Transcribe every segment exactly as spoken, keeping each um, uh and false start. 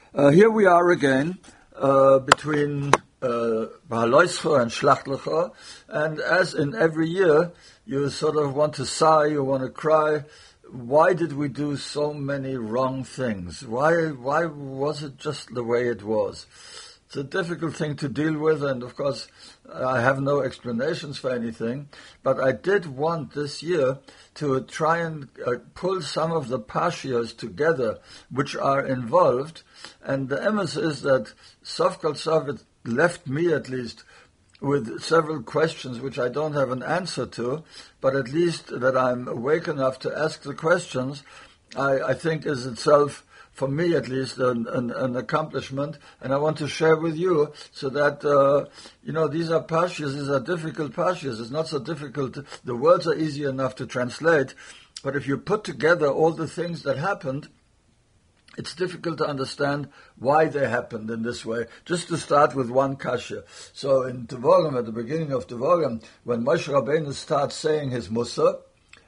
Uh, here we are again uh, between uh, Bahaloischa and Shlachtlecha, and as in every year, you sort of want to sigh, you want to cry. Why did we do so many wrong things? Why, why was it just the way it was? It's a difficult thing to deal with, and of course, I have no explanations for anything, but I did want this year to try and uh, pull some of the pashias together which are involved, and the emes is that Sof Kol Sof it left me at least with several questions which I don't have an answer to, but at least that I'm awake enough to ask the questions, I, I think is itself, for me at least, an, an, an accomplishment, and I want to share with you so that, uh, you know, these are pashias, these are difficult pashias. It's not so difficult. To, the words are easy enough to translate, but if you put together all the things that happened, it's difficult to understand why they happened in this way. Just to start with one kasha. So in Devarim, at the beginning of Devarim, when Moshe Rabbeinu starts saying his Musa,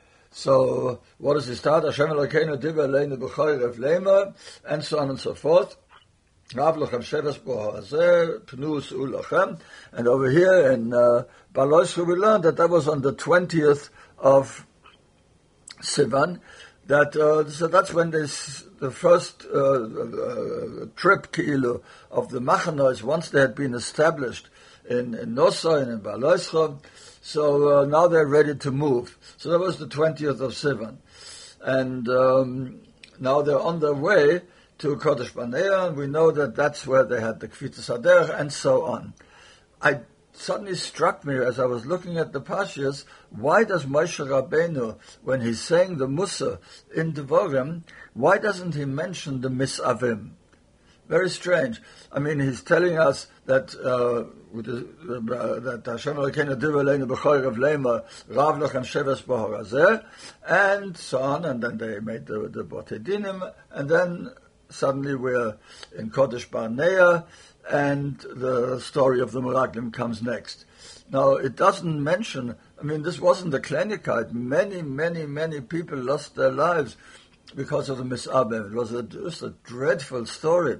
so what does he start? Hashem Elokeinu divrei aleinu b'chorei v'leima, and so on and so forth. Rav lochem sheves bo hazeh, pnu us'u lochem. And over here in uh, Bahaloischa we learned that that was on the twentieth of Sivan. That uh, so that's when this the first uh, uh, trip Ki'ilu of the Machanois, once they had been established in, in Nosai and in Bahaloischa. So uh, now they're ready to move. So that was the twentieth of Sivan. And um, now they're on their way to Kodesh Barnea, and we know that that's where they had the Kvitas Haderech and so on. I suddenly struck me as I was looking at the Pashias, why does Moshe Rabbeinu, when he's saying the Musa in Devarim, why doesn't he mention the Misavim? Very strange. I mean, he's telling us that uh, with the, uh, that Hashem Elokeinu divrei aleinu b'chorei v'leima, Rav lochem sheves bo hazeh, and so on. And then they made the, the Botei Dinim, and then suddenly we're in Kodesh Barnea, and the story of the Meraglim comes next. Now, it doesn't mention. I mean, this wasn't the Kleinigkeit. Many, many, many people lost their lives because of the Misabim. It was a, just a dreadful story.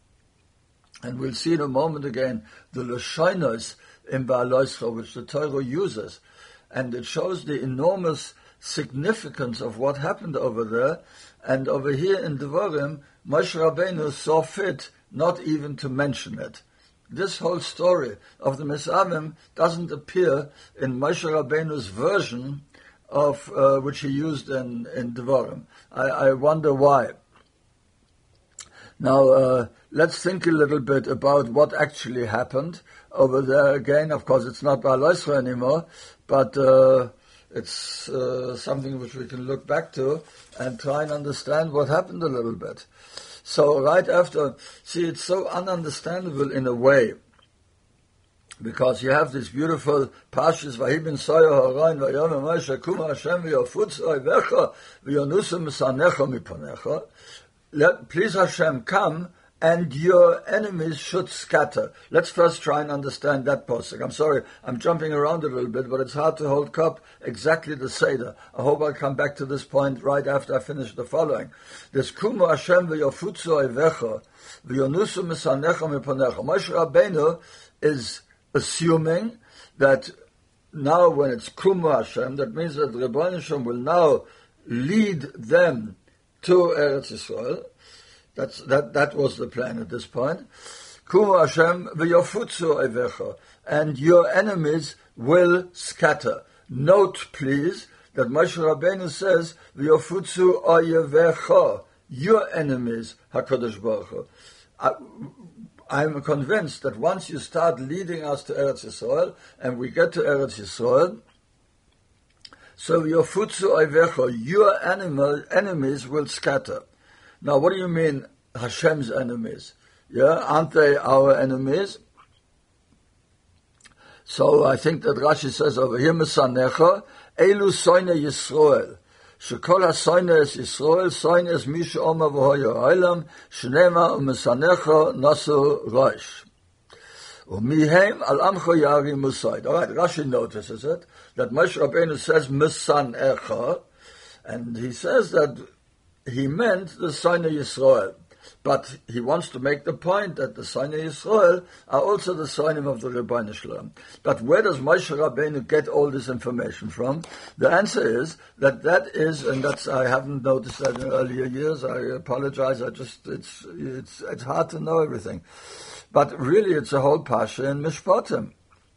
And we'll see in a moment again the Lashonos in Bahaloischa, which the Torah uses. And it shows the enormous significance of what happened over there. And over here in Devarim, Moshe Rabbeinu saw fit not even to mention it. This whole story of the Misavim doesn't appear in Moshe Rabbeinu's version of uh, which he used in, in Devarim. I, I wonder why. Now, uh, let's think a little bit about what actually happened over there. Again, of course, it's not Bahaloischa anymore, but uh, it's uh, something which we can look back to and try and understand what happened a little bit. So right after, see, it's so ununderstandable in a way, because you have this beautiful Pashas, Vahibin Soya Harayin, Vayom Moshe Kuma Hashem V'yofutz Oivecha V'yonusu Misanecha Miponecha. Let, please Hashem, come, and your enemies should scatter. Let's first try and understand that posuk. I'm sorry, I'm jumping around a little bit, but it's hard to hold cup exactly the Seder. I hope I'll come back to this point right after I finish the following. This Kumu Hashem v'yofutzu oivecha v'yonusu misanecha miponecha. Moshe Rabbeinu is assuming that now when it's Kumu Hashem, that means that Rebbeinu Hashem will now lead them to Eretz Yisrael. That's, that, that was the plan at this point. Kumu Hashem v'yofutzu oivecha, and your enemies will scatter. Note, please, that Moshe Rabbeinu says v'yofutzu oivecha, your enemies, HaKadosh Baruch Hu. I, I'm convinced that once you start leading us to Eretz Yisrael, and we get to Eretz Yisrael, so v'yofutzu oivecha, your animal, enemies will scatter. Now, what do you mean, Hashem's enemies? Yeah, aren't they our enemies? So I think that Rashi says over here, Misanecha, Elu Soine Yisrael. Shekol HaSoine es Yisrael, Soine es Misha Oma V'hoya Olam, Shnema U'Misanecha Nasu Rosh. U'mihem Al Amcho Yari Musaid. All right, Rashi notices it, that Moshe Rabbeinu says Misanecha, and he says that he meant the Soine Yisrael. But he wants to make the point that the Sonim Yisrael are also the Sonim of the Rebbeinu Shalom. But where does Moshe Rabbeinu get all this information from? The answer is that that is, and that's, I haven't noticed that in earlier years, I apologize, I just, it's, it's, it's hard to know everything. But really it's a whole Pasha in Mishpatim.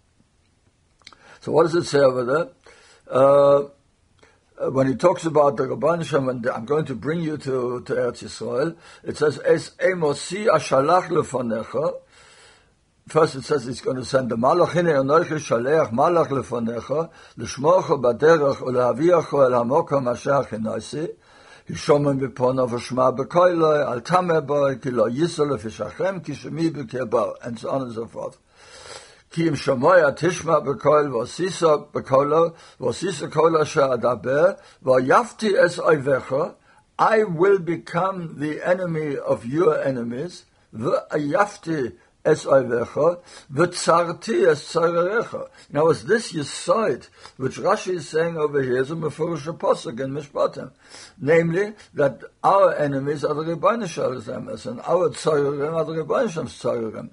So what does it say over there? Uh, when he talks about the Rebbeinu Shalom, and I'm going to bring you to, to Eretz Yisrael, it says, Es emosi ashalach lefonecha. First it says he's going to send the malach, hine anochi shaleach malach lefonecha, l'shmocha baderech ulehaviacho el hamokom asher chinoisi, hishomen bipono v'shma bekoiloi, al tameh boi, ki lo yisol lefishachem, ki shemi bekebo, and so on and so forth. Ki im shamoya tishma bekoil v'sisa bekolo v'sisa kola she'adaber v'yafti es oivecha. I will become the enemy of your enemies. V'yafti es oivecha v'tzarti es tzarerecha. Now, is this Yesod, which Rashi is saying over here, is a mefurish pasuk in Mishpatim, namely that our enemies are the Rebbeinu Shalom's enemies and our tzarerim are the Rebbeinu Shalom's tzarerim.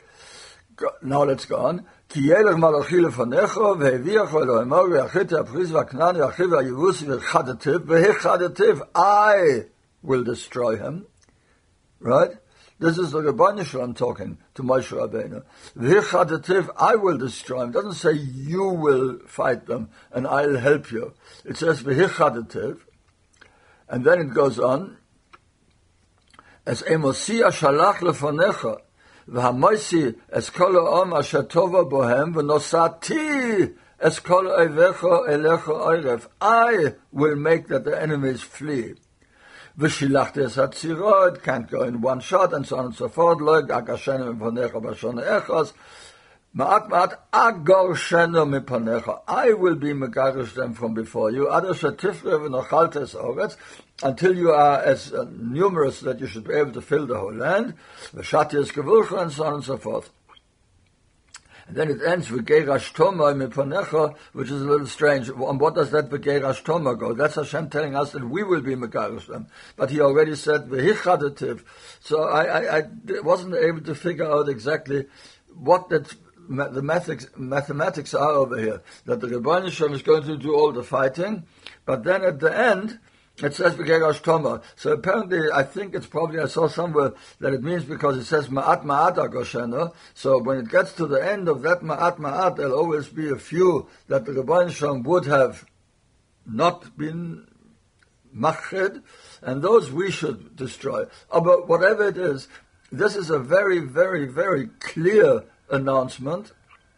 Now let's go on. Ki yelech malachi lefanecha ve'eviacho Elohimah ve'achite apris v'aknan ve'achiv v'ayevusi ve'chadetiv ve'chadetiv. I will destroy him. Right? This is the Rebbeinu Shalom talking to Moshe Rabbeinu. Ve'chadetiv, I will destroy him. It doesn't say you will fight them and I'll help you. It says ve'chadetiv. And then it goes on. As emosi ashalach lefanecha. V'hamoisi es kol ha'om asher tova bohem v'nosati es kol oivecha elecha oirev. I will make that the enemies flee. V'shilachti es hatzirot, can't go in one shot, and so on and so forth. Lo agashenem mipanecha b'shona echos. Ma'at ma'at agor sheno mipanecha. I will be megarish them from before you. Ado shetifre v'nochaltes es oretz. Until you are as uh, numerous that you should be able to fill the whole land, v'shati es gevulcha, and so on and so forth. And then it ends with Geirash Toma mipanecha, which is a little strange. And what does that Geirash Toma go? That's Hashem telling us that we will be megarish them. But he already said v'hichadetiv. So I, I, I wasn't able to figure out exactly what that the mathematics, mathematics are over here. That the Rebbeinu Shalom is going to do all the fighting, but then at the end it says V'geirash Toma. So apparently, I think it's probably, I saw somewhere that it means because it says Ma'at Ma'at Agoshena. So when it gets to the end of that Ma'at Ma'at, there'll always be a few that the Rebbeinu Shalom would have not been machid, and those we should destroy. Oh, but whatever it is, this is a very, very, very clear announcement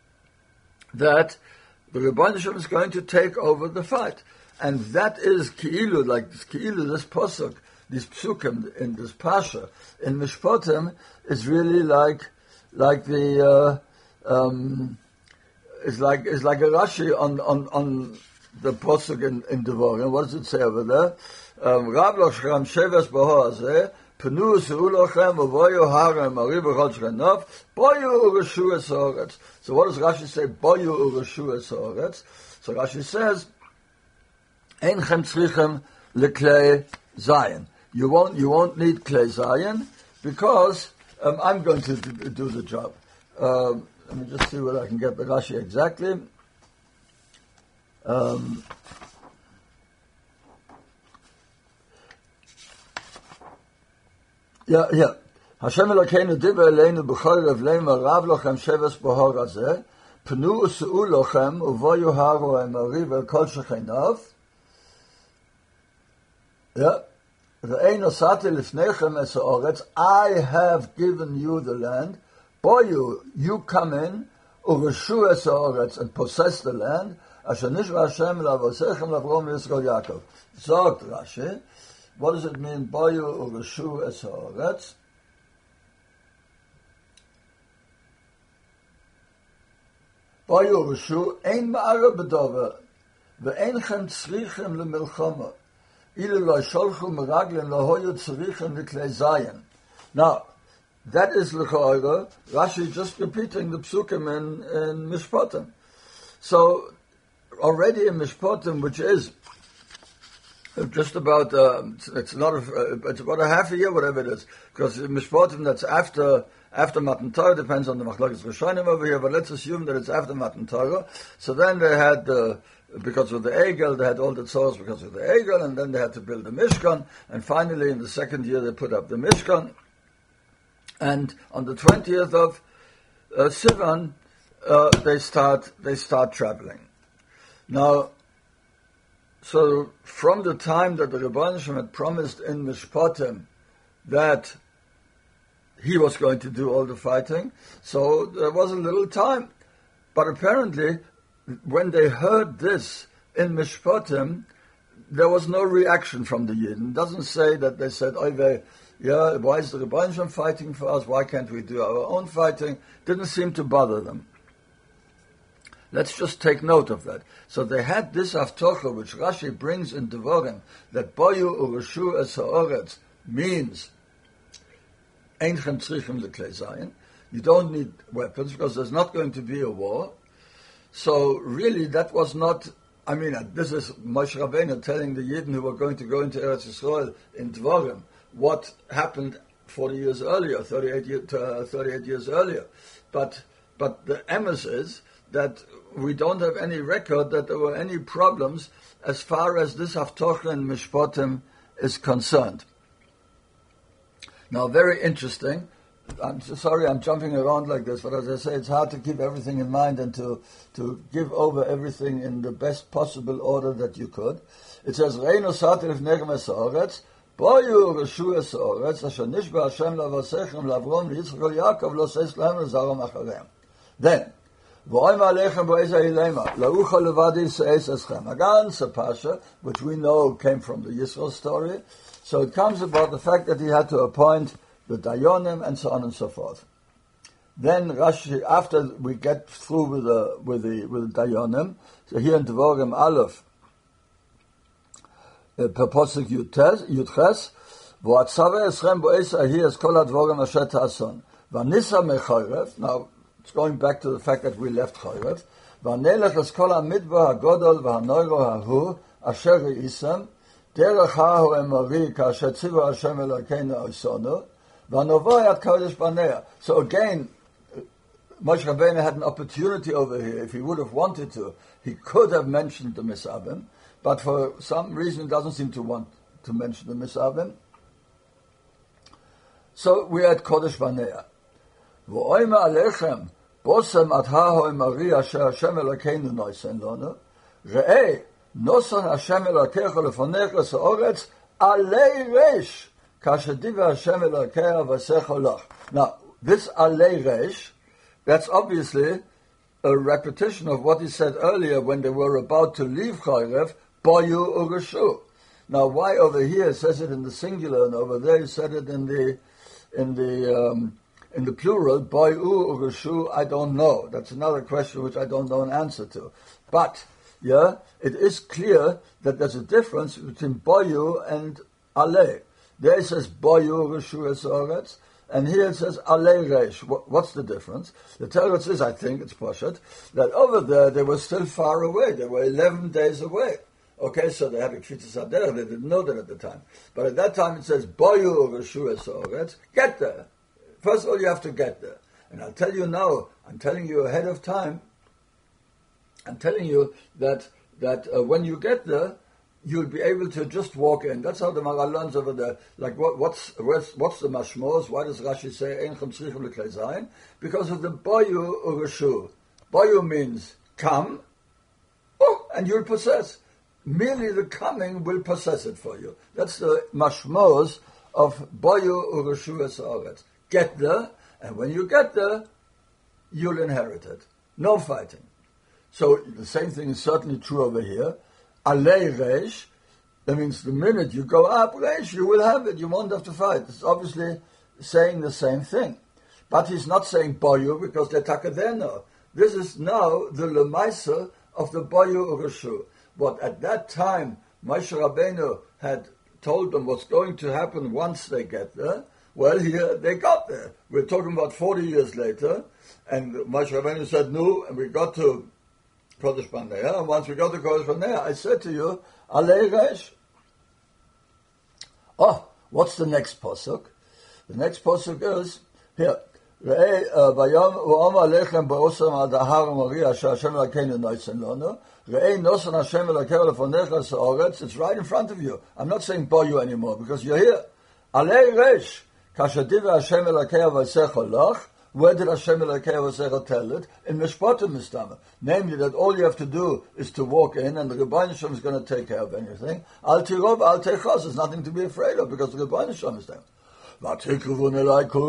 that the Rebbeinu Shalom is going to take over the fight. And that is Ki'ilu, like this Ki'ilu, this Pasuk, this Psukim in this Pasha, in Mishpatim, is really like, like the, uh, um, it's like, it's like a Rashi on, on, on the Pasuk in, in Devarim. What does it say over there? Um, Rab Loshram Sheves Bahor Azeh, Penu Seulochem, Uvoyu Harem, Ari B'chol Shrenov, Boyu Ureshu Esoretz. So what does Rashi say? Boyu Ureshu Esoretz. So Rashi says, Einchem tzrichem leklei zayin. You won't, you won't need klei zayin because um, I'm going to do, do the job. Um, let me just see whether I can get the Rashi exactly. Um, yeah, yeah. Hashem Elokeinu diber eleinu b'chol revleim rav lochem sheves bohor hazeh pnu u'seu lochem uvoyu haro emari vel kol shechenav. Yeah. I have given you the land. Boyu, you come in, ureshu es haaretz, and possess the land. Asher nishra Hashem lavosechem lavrom Yisrael Yaakov. Zogt Rashi. What does it mean? Boyu ureshu es haaretz. Boyu ureshu ein ma'ara b'dover ve'enchem tzrichem lemilchama. Now, that is l'cha'ora, Rashi just repeating the psukim in, in Mishpatim. So, already in Mishpatim, which is Just about, um, it's, it's not, a, uh, it's about a half a year, whatever it is, because Mishpatim, that's after after Matan Torah, depends on the Machlokes Rishonim over here, but let's assume that it's after Matan Torah. So then they had, uh, because of the Egel, they had all the tzors because of the Egel, and then they had to build the Mishkan, and finally in the second year they put up the Mishkan, and on the twentieth of uh, Sivan, uh, they start they start traveling. Now, so from the time that the Rebbeinu Shem had promised in Mishpatim that he was going to do all the fighting, so there was a little time. But apparently, when they heard this in Mishpatim, there was no reaction from the Yidden. It doesn't say that they said, "Oy, yeah, why is the Rebbeinu Shem fighting for us? Why can't we do our own fighting?" Didn't seem to bother them. Let's just take note of that. So they had this haftocha, which Rashi brings in Devarim, that Boyu Urushu es ha'oretz means Einchem tzrichim leklei zayin. You don't need weapons because there's not going to be a war. So really, that was not. I mean, this is Moshe Rabbeinu telling the Yidden who were going to go into Eretz Yisrael in Devarim what happened forty years earlier, thirty-eight, year, uh, thirty-eight years earlier. But but the emes is that we don't have any record that there were any problems as far as this haftocha in Mishpatim is concerned. Now, very interesting. I'm so sorry I'm jumping around like this, but as I say, it's hard to keep everything in mind and to, to give over everything in the best possible order that you could. It says, Reinu satir v'negem es ha'oretz, boyu reshu es ha'oretz, asher nishba Hashem lavasechem lavrom v'yitzchak Yaakov lo seis lahem lezarom achareim. Then, a ganze pasha, which we know came from the Yisrael story. So it comes about the fact that he had to appoint the Dayonim and so on and so forth. Then Rashi, after we get through with the with the with the Dayonim, so here in Devarim Aleph, per Posuk Yudches, v'atzave eschem bo'es ahi es kol hadvorim asher ta'ason v'nisa mechorev. Now, it's going back to the fact that we left Chorev. V'nelech es kol hamidbar hagodol v'hanoiro hahu asher re'isem derech hahu emori ka'asher tzivu Hashem Elokeinu osonu v'novoy ad kodesh baneya. So again, Moshe Rabbeinu had an opportunity over here. If he would have wanted to, he could have mentioned the Misabim, but for some reason he doesn't seem to want to mention the Misabim. So we had Kodesh Baneya. V'oima alechem bosem ad haho emari asher Hashem Elokeinu noisen lonu re'eh noson Hashem Elokecha lefonecha le'oretz alei reish kasher divrei Hashem Elokecha v'secho loch. Now, this alei reish, that's obviously a repetition of what he said earlier when they were about to leave Chorev, boyu ureshu. Now, why over here it says it in the singular and over there he said it in the in the um, in the plural, boyu ureshu? I don't know. That's another question which I don't know an answer to. But yeah, it is clear that there's a difference between boyu and alei. There it says boyu ureshu esoretz, and here it says alei reish. What's the difference? The Torah says, I think it's poshet, that over there they were still far away. They were eleven days away. Okay, so they had a Kfitzas Hadera. They didn't know that at the time. But at that time it says, boyu ureshu esoretz. Get there. First of all, you have to get there. And I'll tell you now, I'm telling you ahead of time, I'm telling you that that uh, when you get there, you'll be able to just walk in. That's how the Maral learns over there. Like, what, what's, what's what's the mashmos? Why does Rashi say, Einchem tzrichim leklei zayin? Because of the boyu ureshu. Boyu means come, oh, and you'll possess. Merely the coming will possess it for you. That's the mashmos of boyu ureshu es ha'oretz. Get there, and when you get there, you'll inherit it. No fighting. So the same thing is certainly true over here. Alei reish, that means the minute you go up, reish, you will have it. You won't have to fight. It's obviously saying the same thing. But he's not saying boyu because they're takadeno. This is now the lemaisa of the boyu ureshu. What at that time Moshe Rabbeinu had told them what's going to happen once they get there. Well, here they got there. We're talking about forty years later, and Moshe Rabbeinu said no, and we got to Kodesh Baneya. And once we got to Kodesh Baneya, I said to you, alei reish. Oh, what's the next pasuk? The next pasuk is here. Vayom v'omar lechem ba'osam ad ahar Maria she'Hashem Elokeinu noisen lanu. Re'ei nosan Hashem Elokeinu lefonecha sa'oretz. It's right in front of you. I'm not saying boyu anymore because you're here. Alei resh kasher divrei Hashem Elokeinu v'secha loch. Where did Hashem Elokeinu v'secha tell it? In Mishpatim Mistama. Namely that all you have to do is to walk in and the Rebbeinu Shem is going to take care of anything. Al tirov al techos. There's nothing to be afraid of because the Rebbeinu Shem is there. Now suddenly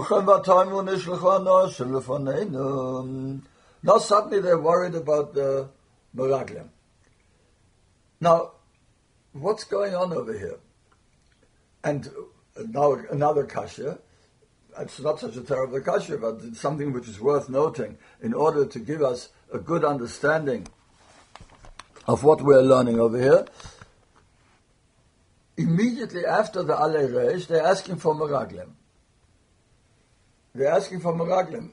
they're worried about the Meraglim. Now, what's going on over here? And now another kasha. It's not such a terrible kasha, but it's something which is worth noting in order to give us a good understanding of what we're learning over here. Immediately after the Alei Reish, they're asking for Meraglim. They're asking for Meraglim.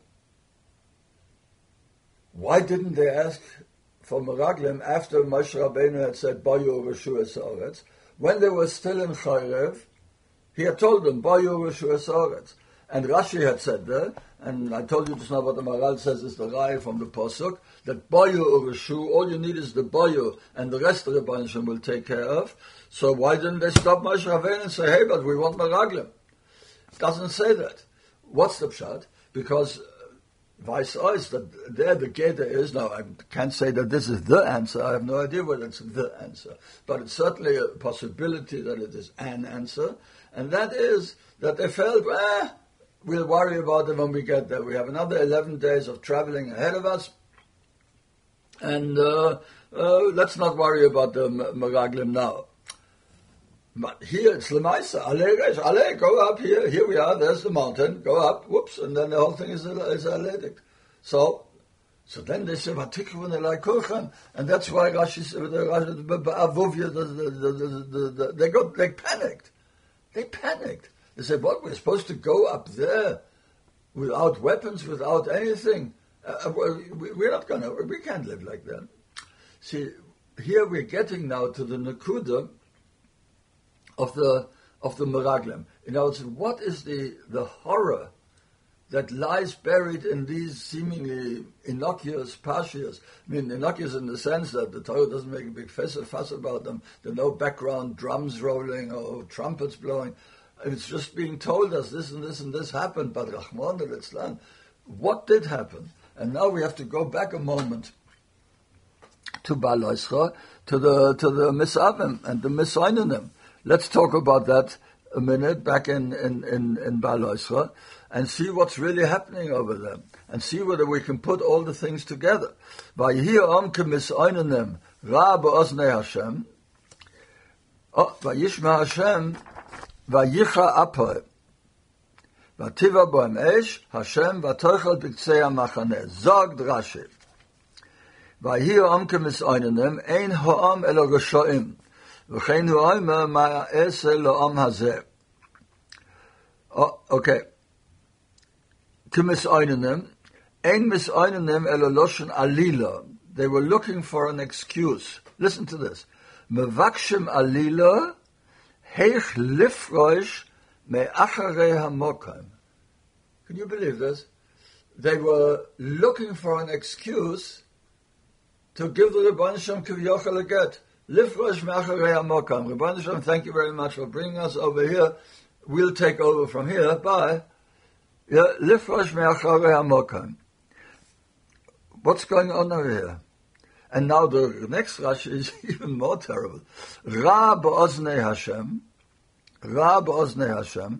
Why didn't they ask for Meraglim after Moshe Rabbeinu had said, Bayu Reshu Esaretz? When they were still in Chayrev, he had told them, Bayu Reshu Esaretz. And Rashi had said that, and I told you just now what the Maral says is the Rai from the Pasuk, that Bayu Reshu, all you need is the Bayu, and the rest of the Rebbeinu Shem will take care of. So why didn't they stop Moshe Rabbeinu and say, hey, but we want Meraglim? It doesn't say that. What's the pshat? Because vice versa, that there the Geder is, now I can't say that this is the answer, I have no idea whether it's the answer, but it's certainly a possibility that it is an answer, and that is that they felt, eh, we'll worry about it when we get there. We have another eleven days of traveling ahead of us, and uh, uh, let's not worry about the Meraglim now. But here it's Lemaisa, Ale, Ale, go up here, here we are, there's the mountain, go up, whoops, and then the whole thing is, is Aledik. So, so then they say, and that's why Rashi, they got, they panicked. They panicked. They said, what, we're supposed to go up there without weapons, without anything? Uh, we, we're not going to, we can't live like that. See, here we're getting now to the Nakuda of the of the Meraglim. In other words, what is the, the horror that lies buried in these seemingly innocuous parshias? I mean, innocuous in the sense that the Torah doesn't make a big fuss, fuss about them. There are no background drums rolling or trumpets blowing. It's just being told us this and this and this happened, but Rahman al-Islam, what did happen? And now we have to go back a moment to Baal Oisra, to the to the Misavim and the Misoinanim. Let's talk about that a minute back in, in, in, in Baal Oisra and see what's really happening over there and see whether we can put all the things together. Vayhi Om Kemisoinanim Ra Ba'oznei Hashem Vayishma Hashem Vayicha Apoy Vativa Boem Esh Hashem Vatochel B'Ktzei HaMachaneh Zog Rashi Vayhi Om Kemisoinanim Ein Ha'am Elo Reshoim V'chein hu'omer ma'aseh lo'am hazeh. Okay. K'misoinanim, ein misoinanim elo loshen alila. They were looking for an excuse. Listen to this. Mevakshim alila, heich lifroish me'acharei hamokam. Can you believe this? They were looking for an excuse to give the Rebbeinu Shem kivyochel a get. Lifrosh me'acharei hamokam. Rebbeinu Shem, thank you very much for bringing us over here. We'll take over from here. Bye. Yeah, Lifrosh me'acharei hamokam. What's going on over here? And now the next Rashi is even more terrible. Ra ba'oznei Hashem. Ra ba'oznei Hashem.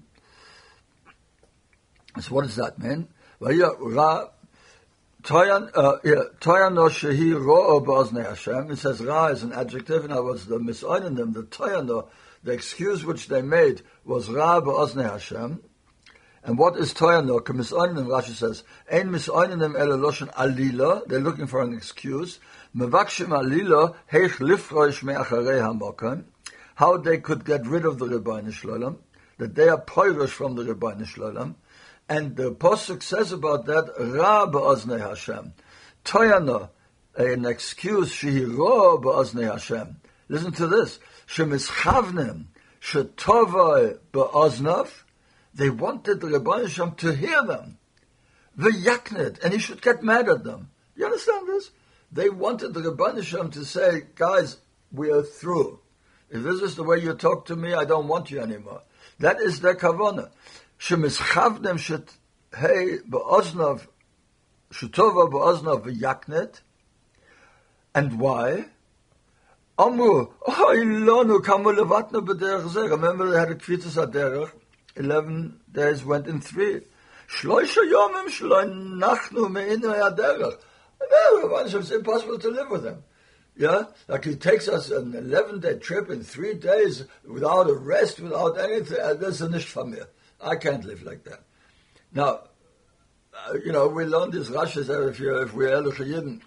So what does that mean? Well, yeah, Ra... Toyan no shehi ro'o ba'oznei Hashem. It says Ra is an adjective. In other words, the misoinanim, the toyano, the excuse which they made was Ra ba'oznei Hashem. And what is toyano? K'misoinanim, Rashi says, ein misoinanim ele loshen alila. They're looking for an excuse. Mevakshim alila heich lifroish me'acharei hamokam. How they could get rid of the Rebbeinu Shlolem, that they are poirish from the Rebbeinu Shlolem. And the Pasuk says about that, Ra ba'oznei Hashem. Toyana, an excuse, shehi Ra ba'oznei Hashem. Listen to this. Shemischavnim, shetovoi be'oznav, they wanted the Rebbeinu Shem to hear them. V'yaknet, and he should get mad at them. You understand this? They wanted the Rebbeinu Shem to say, guys, we are through. If this is the way you talk to me, I don't want you anymore. That is their kavanah. Shemischavnem shet hey be'oznav, shetova be'oznav v'yaknet. And why? Amru, oh, ilonu kamu levatna b'derech zeh. Remember they had a kvitzas aderech. Eleven days went in three. Shloisha yomim shloi nachnu me'inu aderech. It's impossible to live with them. Yeah? Like it takes us an eleven-day trip in three days without a rest, without anything. That's a nish for me. I can't live like that. Now, uh, you know, we learned this Rashi that if, you, if we're Ehrliche Yidden,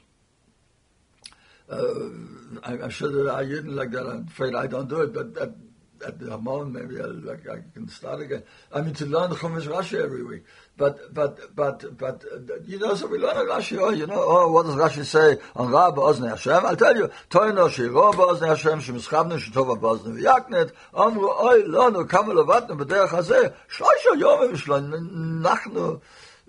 uh, I, I'm sure there are Yidden like that. I'm afraid I don't do it, but at, at the moment maybe I'll, like, I can start again. I mean, to learn the Chumash Rashi every week. But, but, but, but, uh, you know, so we learn a Rashi, oh, you know, oh, what does Rashi say on Ra ba'oznei Hashem? I'll tell you, Toino shiro ba'oznei Hashem, shemischavnu shetova ba'oznei v'yaknet, amru, oi, lonu, kamu levatnu b'derech hazeh, shloisha yomim shlo nachnu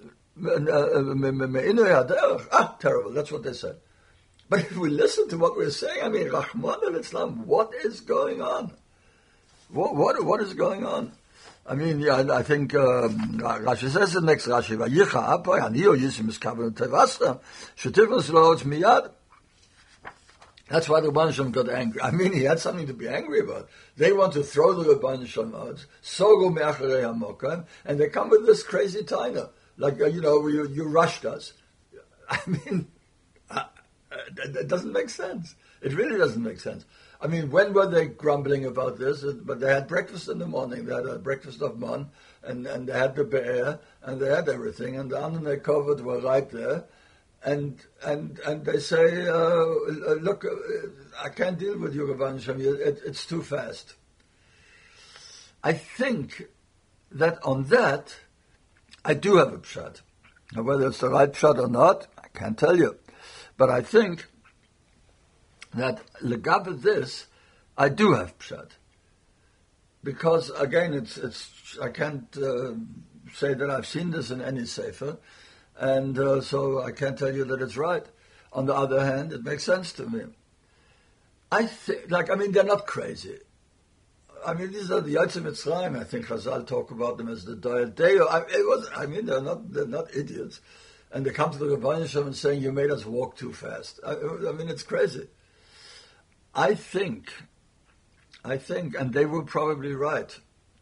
me'inu haderech. Ah, terrible, that's what they said. But if we listen to what we're saying, I mean, Rahman al-Islam, what is going on? What, what, what is going on? I mean, yeah, I think um, Rashi says the next Rashi, "Vayicha apoy aniyo yisim miskaven tevasta shetivus lo'otz miyad." That's why the Rebbeinu Shem got angry. I mean, he had something to be angry about. They want to throw the Rebbeinu Shem out, sogo me'acharei hamokan, and they come with this crazy taina, like uh, you know, you, you rushed us. I mean, uh, that, that doesn't make sense. It really doesn't make sense. I mean, when were they grumbling about this? But they had breakfast in the morning. They had a breakfast of man, and, and they had the be'er, and they had everything, and the Ananei Kovod were right there. And and and they say, uh, look, I can't deal with you, Rebbeinu Shem. It, it's too fast. I think that on that, I do have a pshat. Now, whether it's the right pshat or not, I can't tell you. But I think that legabe this, I do have pshat, because again, it's it's I can't uh, say that I've seen this in any sefer, and uh, so I can't tell you that it's right. On the other hand, it makes sense to me. I think, like I mean, they're not crazy. I mean, these are the Yotzei Mitzrayim. I think Chazal talk about them as the Doel Deo. I, it was, I mean, they're not they're not idiots, and they come to the Rebbeinu Shem and saying, "You made us walk too fast." I, I mean, it's crazy. I think, I think, and they were probably right.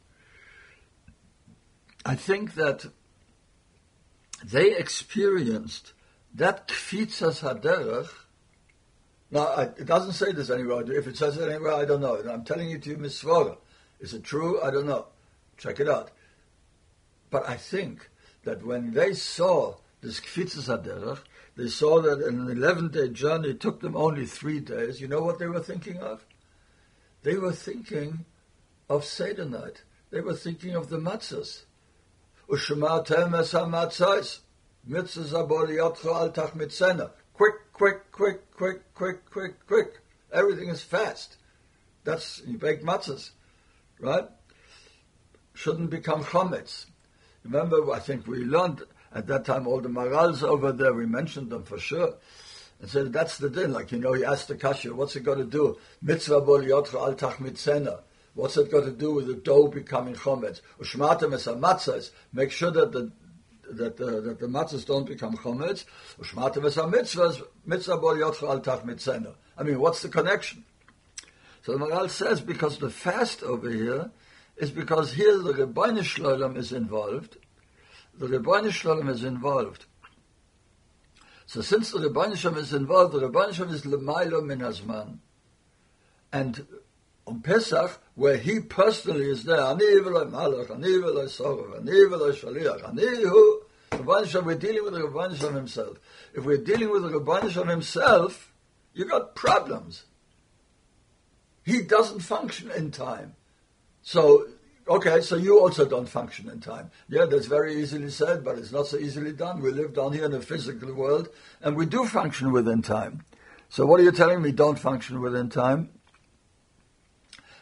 I think that they experienced that kfitzas haderech. Now, I, it doesn't say this anywhere. If it says it anywhere, I don't know. And I'm telling you to you, Misvara. Is it true? I don't know. Check it out. But I think that when they saw this kfitzas haderech, they saw that in an eleven-day journey it took them only three days. You know what they were thinking of? They were thinking of Seder night. They were thinking of the matzahs. Ushematem es ha-matzahs, mitzvahs aboriyotcho al tach mitzena. Quick, quick, quick, quick, quick, quick, quick. Everything is fast. That's, you bake matzahs, right? Shouldn't become chometz. Remember, I think we learned at that time, all the Marals over there, we mentioned them for sure. And said, that's the din. Like, you know, he asked the kasha, what's it got to do? Mitzvah bol yotcha al tach mitzena. What's it got to do with the dough becoming chometz? Ushmatem es ha-matzahs. Make sure that the that the, that the matzahs don't become chometz. Ushmatem es ha-mitzvahs. Mitzvah bol yotcha al tach mitzena. I mean, what's the connection? So the Maral says, because the fast over here is because here the Rebbeinu Shlolem is involved. The Rebbeinu Shlolem is involved. So since the Rebbeinu Shlolem is involved, the Rebbeinu Shlolem is l'maylo min hazman. And on Pesach, where he personally is there, ani v'lo malach, ani v'lo sorov, ani v'lo shaliach, ani hu, Rebbeinu Shlolem, we're dealing with the Rebbeinu Shlolem himself. If we're dealing with the Rebbeinu Shlolem himself, you got problems. He doesn't function in time. So, okay, so you also don't function in time. Yeah, that's very easily said, but it's not so easily done. We live down here in the physical world, and we do function within time. So what are you telling me, don't function within time?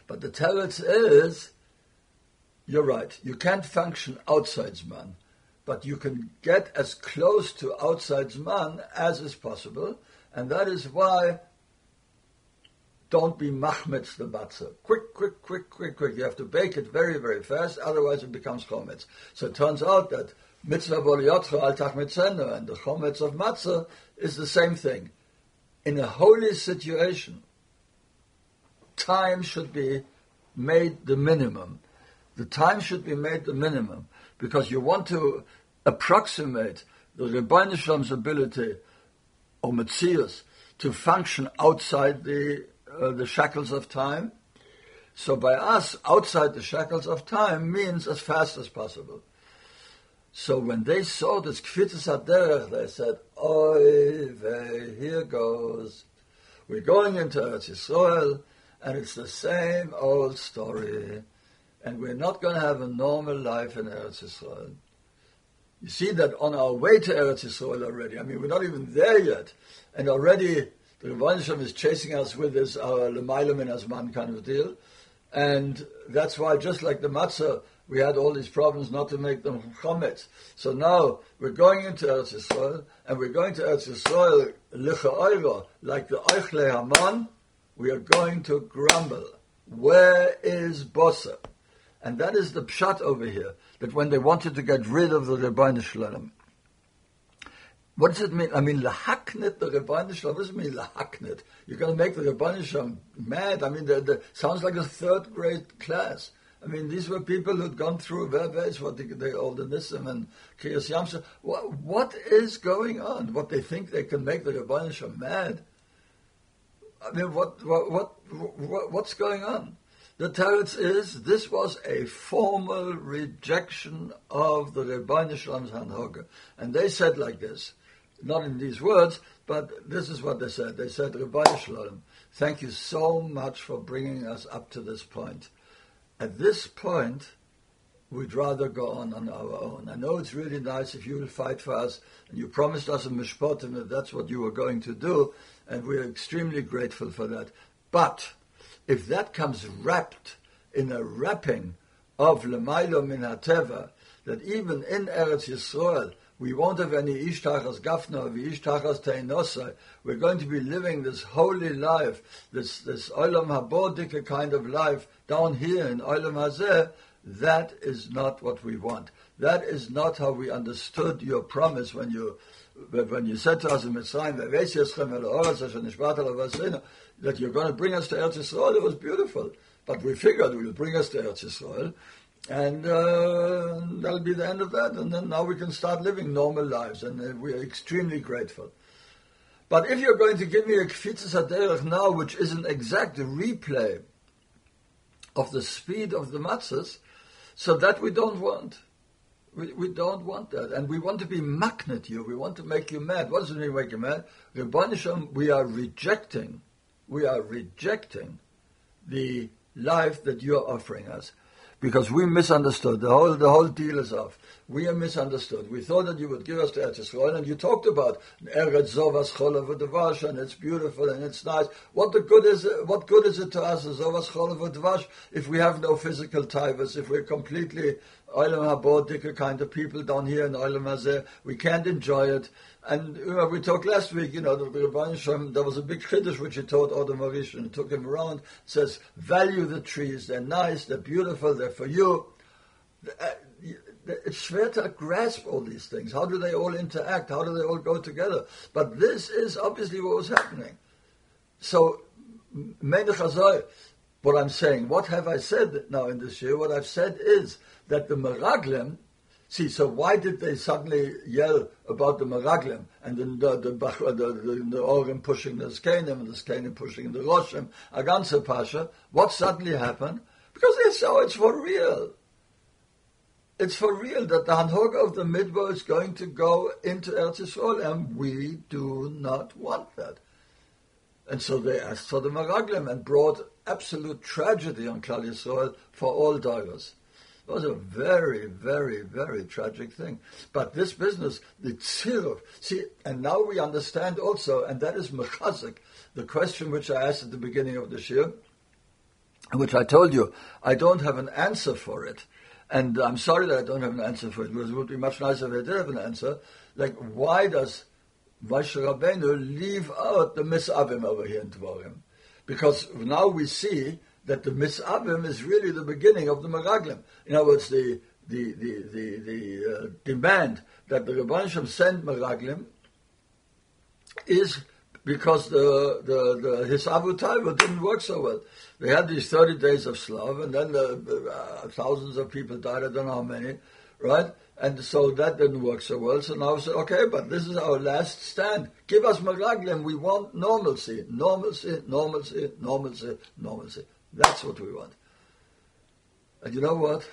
But the teretz is, you're right, you can't function outside Zman, but you can get as close to outside Zman as is possible, and that is why don't be machmetz the matzah. Quick, quick, quick, quick, quick. You have to bake it very, very fast, otherwise it becomes chometz. So it turns out that mitzvah bol yotcha al tach mitzeno and the chometz of matzah is the same thing. In a holy situation, time should be made the minimum. The time should be made the minimum because you want to approximate the Rebbeinu Shalom's ability or metzius to function outside the uh, the shackles of time. So by us, outside the shackles of time means as fast as possible. So when they saw this Kfitzes HaDerech, they said, "Oy vey, here goes. We're going into Eretz Yisrael, and it's the same old story. And we're not going to have a normal life in Eretz Yisrael." You see that on our way to Eretz Yisrael already. I mean, we're not even there yet. And already the Rebbeinu Shalom is chasing us with this our L'mayla min hazman kind of deal. And that's why, just like the matzah, we had all these problems not to make them chometz. So now we're going into Eretz Yisrael, and we're going to Eretz Yisrael licha'oira, like the Eichle Haman, we are going to grumble. Where is Bosa? And that is the pshat over here, that when they wanted to get rid of the Rebbeinu Shalom. What does it mean? I mean, lahaknet the Rebbeinu Shalom. What does it mean, lahaknet? You're going to make the Rebbeinu Shalom mad. I mean, the, the, sounds like a third grade class. I mean, these were people who'd gone through Verves, what they, they all the Nissim and Kriyas Yamsha. What, what is going on? What they think they can make the Rebbeinu Shalom mad? I mean, what, what, what, what what's going on? The teretz is, this was a formal rejection of the Rebbeinu Shalom's Hanhoga. And they said like this, not in these words, but this is what they said. They said, Rebbeinu Shalom, thank you so much for bringing us up to this point. At this point, we'd rather go on on our own. I know it's really nice if you will fight for us, and you promised us in Mishpatim that that's what you were going to do, and we're extremely grateful for that. But if that comes wrapped in a wrapping of L'maylo min hateva, that even in Eretz Yisrael we won't have any Ishtachas Gafna or Ishtachas Teinosai, we're going to be living this holy life, this this Olam Habodike kind of life down here in Olam Hazeh, that is not what we want. That is not how we understood your promise when you when you said to us in Mitzrayim, that you're going to bring us to Eretz Yisrael. It was beautiful. But we figured it will bring us to Eretz Yisrael, and uh, that'll be the end of that. And then now we can start living normal lives, and uh, we are extremely grateful. But if you're going to give me a Kfitzes HaDerech now, which is an exact replay of the speed of the matzahs, so that we don't want. We, we don't want that. And we want to be maknet you. We want to make you mad. What does it mean make you mad? Rebbeinu Shalom, we are rejecting, we are rejecting the life that you're offering us. Because we misunderstood. The whole the whole deal is off. We are misunderstood. We thought that you would give us the Eretz Yisrael, and you talked about Eretz Zovas Cholav Dvash, and it's beautiful and it's nice. What the good is it, what good is it to us, Zovas Cholav Dvash, if we have no physical tivus, if we're completely Olam Habo Dika kind of people down here in Olam Hazeh, we can't enjoy it. And you know, we talked last week, you know, the Rebbeinu Shalom, there was a big chiddush which he taught Odom Harishon, and took him around, says, value the trees, they're nice, they're beautiful, they're for you. It's schwer to grasp all these things. How do they all interact? How do they all go together? But this is obviously what was happening. So, Menach Hazoi, what I'm saying, what have I said now in this year? What I've said is that the Meraglim, see, so why did they suddenly yell about the Meraglim and then the the the, the, the, the Orim pushing the Zkenim and the Zkenim pushing the Roshim, a ganze Pasha? What suddenly happened? Because they saw it's for real. It's for real that the Hanhoga of the Midbar is going to go into Eretz Yisrael, and we do not want that. And so they asked for the Meraglim and brought absolute tragedy on Klal Yisrael for all divers. It was a very, very, very tragic thing. But this business, the tziruf, see, and now we understand also, and that is mechazik, the question which I asked at the beginning of the shir, which I told you, I don't have an answer for it. And I'm sorry that I don't have an answer for it, because it would be much nicer if I did have an answer. Like, why does Moshe Rabbeinu leave out the Misavim over here in Dvarim? Because now we see that the Misavim is really the beginning of the Meraglim. In other words, the the the the, the uh, demand that the Rebbeinu Shem send Meraglim is because the the, the his Abu Taiva didn't work so well. They had these thirty days of Slav, and then the, uh, thousands of people died. I don't know how many, right? And so that didn't work so well. So now we said, okay, but this is our last stand. Give us Meraglim. We want normalcy, normalcy, normalcy, normalcy, normalcy. That's what we want. And you know what?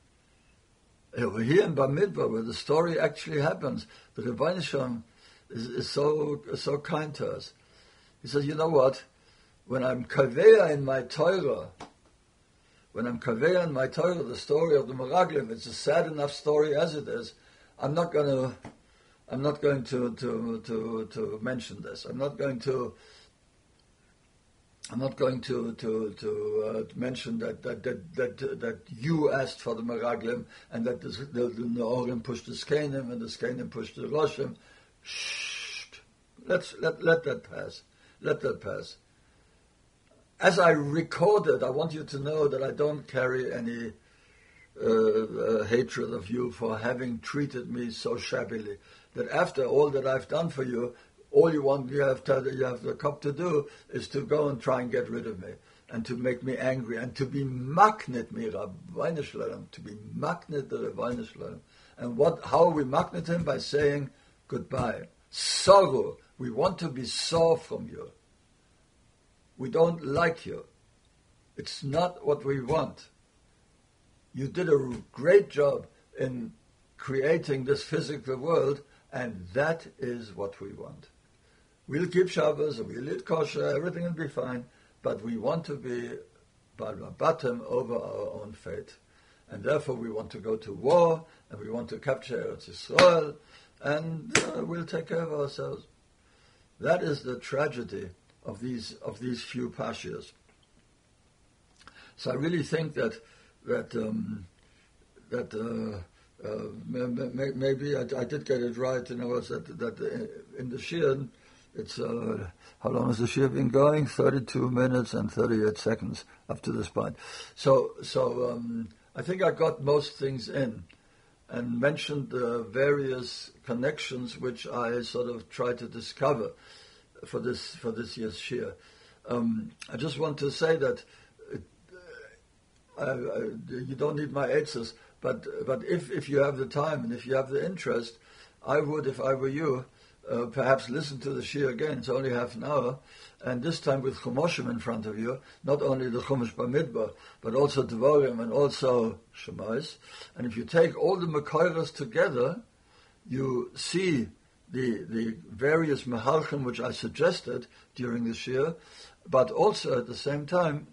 Over here in Bamidbar, where the story actually happens, the Rebbeinu Shem is, is so so kind to us. He says, you know what? When I'm kaveya in my Torah, when I'm kaveya in my Torah, the story of the Meraglim, it's a sad enough story as it is. I'm not going to, I'm not going to to to to mention this. I'm not going to. I'm not going to to to, uh, to mention that that that that, uh, that you asked for the Meraglim and that the, the, the Neorim pushed the Skenim and the Skenim pushed the Roshim. Shh. Let's let let that pass. Let that pass. As I recorded, I want you to know that I don't carry any uh, uh, hatred of you for having treated me so shabbily. That after all that I've done for you, all you want, you have to, you have the cop to do is to go and try and get rid of me, and to make me angry, and to be maknet me, Rabbeinu Shalom, to be maknet the Rabbeinu Shalom. And what? How we maknet him? By saying goodbye. Sorrow. We want to be sore from you. We don't like you. It's not what we want. You did a great job in creating this physical world, and that is what we want. We'll keep Shabbos, we'll eat kosher, everything will be fine, but we want to be bottom over our own fate. And therefore we want to go to war, and we want to capture Eretz Yisrael, and uh, we'll take care of ourselves. That is the tragedy of these of these few pashias. So I really think that that um, that uh, uh, maybe I, I did get it right. In other words, that that in the Shir, it's uh, how long has the Shir been going? Thirty-two minutes and thirty-eight seconds up to this point. So so um, I think I got most things in, and mentioned the various connections which I sort of tried to discover for this for this year's Shir. Um, I just want to say that uh, I, I, you don't need my answers, but but if, if you have the time and if you have the interest, I would, if I were you, uh, perhaps listen to the Shir again. It's only half an hour, and this time with Chumoshim in front of you, not only the Chumash Bamidbar, but also Devarim and also Shemais. And if you take all the Mekoros together, you see the the various Mehalchim which I suggested during the Shir, but also at the same time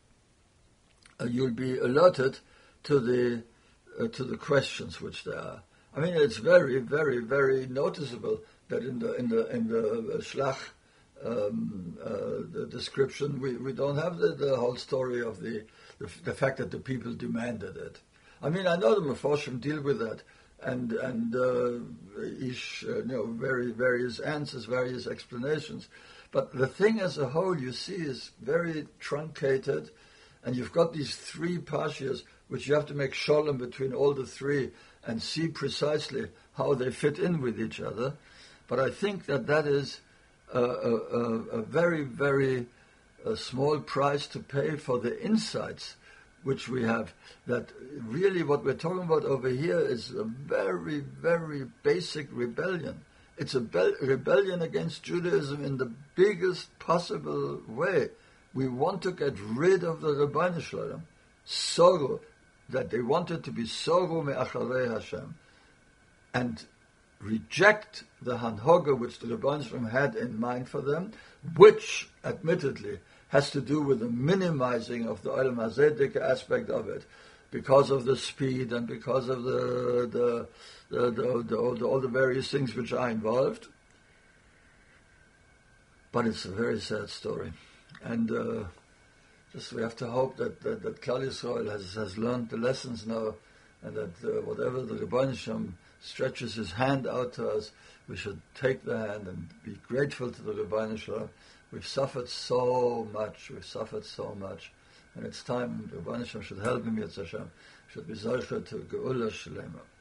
uh, you'll be alerted to the uh, to the questions which there are. I mean, it's very, very, very noticeable that in the in the in the Shlach um, uh, the description we, we don't have the, the whole story of the, the the fact that the people demanded it. I mean, I know the Meforshim deal with that. And and uh, each, uh, you know, very various answers, various explanations, but the thing as a whole, you see, is very truncated, and you've got these three pashias which you have to make shalom between all the three and see precisely how they fit in with each other. But I think that that is a, a, a very very uh, small price to pay for the insights which we have, that really what we're talking about over here is a very, very basic rebellion. It's a be- rebellion against Judaism in the biggest possible way. We want to get rid of the Rebbeinu Shalom, sorrow, that they wanted to be sorrow me'acharei Hashem, and reject the Hanhoga which the Rebbeinu Shalom had in mind for them, which, admittedly, has to do with the minimizing of the Olam Hazeh aspect of it, because of the speed and because of the the, the, the, the, all, the all the various things which are involved. But it's a very sad story, and uh, just we have to hope that that, that Klal Yisrael has has learned the lessons now, and that uh, whatever the Rebbeinu Shem stretches his hand out to us, we should take the hand and be grateful to the Rebbeinu Shem. We've suffered so much. We've suffered so much, and it's time the Rebbeinu Shem should help him. Yetz Hashem should be Zocher to Geula Shlema.